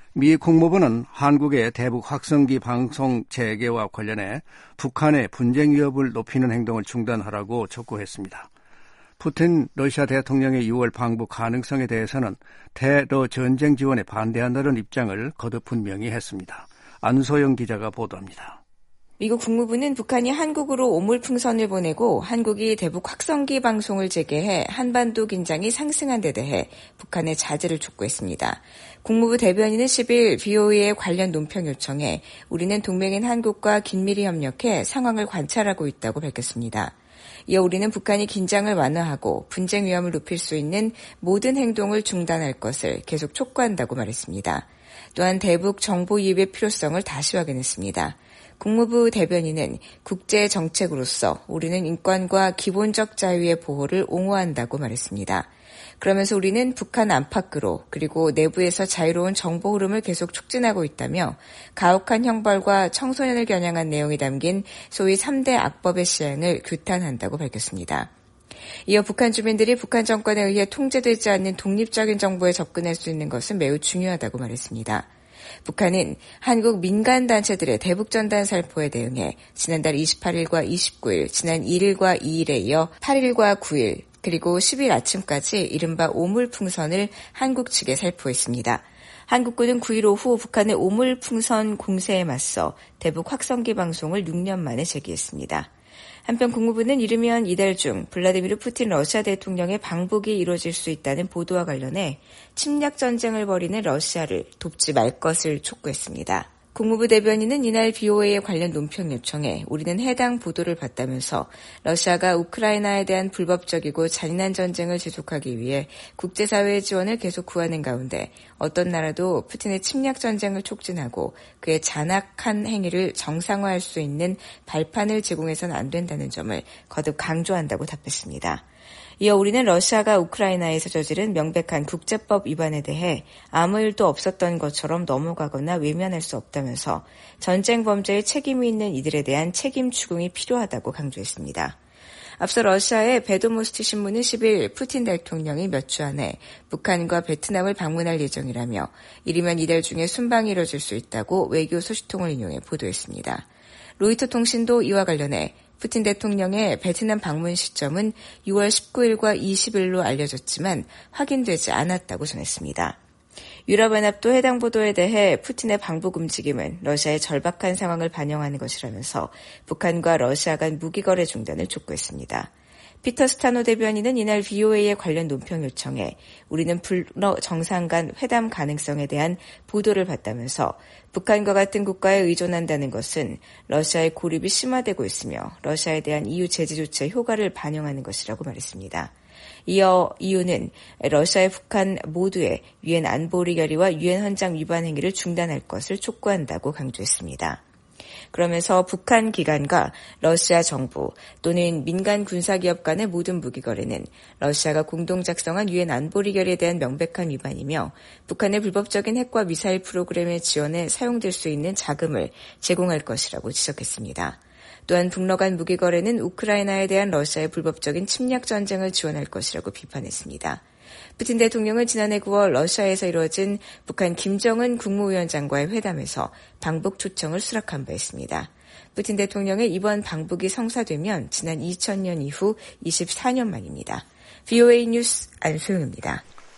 미 국무부는 한국의 대북 확성기 방송 재개와 관련해 북한의 분쟁 위협을 높이는 행동을 중단하라고 촉구했습니다. 푸틴 러시아 대통령의 6월 방북 가능성에 대해서는 대러 전쟁 지원에 반대한다는 입장을 거듭 분명히 했습니다. 안소영 기자가 보도합니다. 미국 국무부는 북한이 한국으로 오물풍선을 보내고 한국이 대북 확성기 방송을 재개해 한반도 긴장이 상승한 데 대해 북한의 자제를 촉구했습니다. 국무부 대변인은 10일 BOA의 관련 논평 요청에 우리는 동맹인 한국과 긴밀히 협력해 상황을 관찰하고 있다고 밝혔습니다. 이어 우리는 북한이 긴장을 완화하고 분쟁 위험을 높일 수 있는 모든 행동을 중단할 것을 계속 촉구한다고 말했습니다. 또한 대북 정보 이입의 필요성을 다시 확인했습니다. 국무부 대변인은 국제 정책으로서 우리는 인권과 기본적 자유의 보호를 옹호한다고 말했습니다. 그러면서 우리는 북한 안팎으로 그리고 내부에서 자유로운 정보 흐름을 계속 촉진하고 있다며 가혹한 형벌과 청소년을 겨냥한 내용이 담긴 소위 3대 악법의 시행을 규탄한다고 밝혔습니다. 이어 북한 주민들이 북한 정권에 의해 통제되지 않는 독립적인 정보에 접근할 수 있는 것은 매우 중요하다고 말했습니다. 북한은 한국 민간단체들의 대북전단 살포에 대응해 지난달 28일과 29일, 지난 1일과 2일에 이어 8일과 9일, 그리고 10일 아침까지 이른바 오물풍선을 한국 측에 살포했습니다. 한국군은 9일 오후 북한의 오물풍선 공세에 맞서 대북 확성기 방송을 6년 만에 재개했습니다. 한편 국무부는 이르면 이달 중 블라디미르 푸틴 러시아 대통령의 방북이 이루어질 수 있다는 보도와 관련해 침략 전쟁을 벌이는 러시아를 돕지 말 것을 촉구했습니다. 국무부 대변인은 이날 BOA의 관련 논평 요청에 우리는 해당 보도를 봤다면서 러시아가 우크라이나에 대한 불법적이고 잔인한 전쟁을 지속하기 위해 국제사회의 지원을 계속 구하는 가운데 어떤 나라도 푸틴의 침략 전쟁을 촉진하고 그의 잔악한 행위를 정상화할 수 있는 발판을 제공해서는 안 된다는 점을 거듭 강조한다고 답했습니다. 이어 우리는 러시아가 우크라이나에서 저지른 명백한 국제법 위반에 대해 아무 일도 없었던 것처럼 넘어가거나 외면할 수 없다면서 전쟁 범죄의 책임이 있는 이들에 대한 책임 추궁이 필요하다고 강조했습니다. 앞서 러시아의 베도모스트 신문은 10일 푸틴 대통령이 몇 주 안에 북한과 베트남을 방문할 예정이라며 이르면 이달 중에 순방이 이뤄질 수 있다고 외교 소식통을 인용해 보도했습니다. 로이터 통신도 이와 관련해 푸틴 대통령의 베트남 방문 시점은 6월 19일과 20일로 알려졌지만 확인되지 않았다고 전했습니다. 유럽연합도 해당 보도에 대해 푸틴의 방북 움직임은 러시아의 절박한 상황을 반영하는 것이라면서 북한과 러시아 간 무기거래 중단을 촉구했습니다. 피터 스타노 대변인은 이날 BOA의 관련 논평 요청에 우리는 불러 정상 간 회담 가능성에 대한 보도를 봤다면서 북한과 같은 국가에 의존한다는 것은 러시아의 고립이 심화되고 있으며 러시아에 대한 EU 제재 조치의 효과를 반영하는 것이라고 말했습니다. 이어 EU는 러시아의 북한 모두의 유엔 안보리 결의와 유엔 헌장 위반 행위를 중단할 것을 촉구한다고 강조했습니다. 그러면서 북한 기관과 러시아 정부 또는 민간 군사기업 간의 모든 무기 거래는 러시아가 공동 작성한 유엔 안보리 결의에 대한 명백한 위반이며 북한의 불법적인 핵과 미사일 프로그램의 지원에 사용될 수 있는 자금을 제공할 것이라고 지적했습니다. 또한 북러 간 무기 거래는 우크라이나에 대한 러시아의 불법적인 침략 전쟁을 지원할 것이라고 비판했습니다. 푸틴 대통령은 지난해 9월 러시아에서 이루어진 북한 김정은 국무위원장과의 회담에서 방북 초청을 수락한 바 있습니다. 푸틴 대통령의 이번 방북이 성사되면 지난 2000년 이후 24년 만입니다. VOA 뉴스 안소영입니다.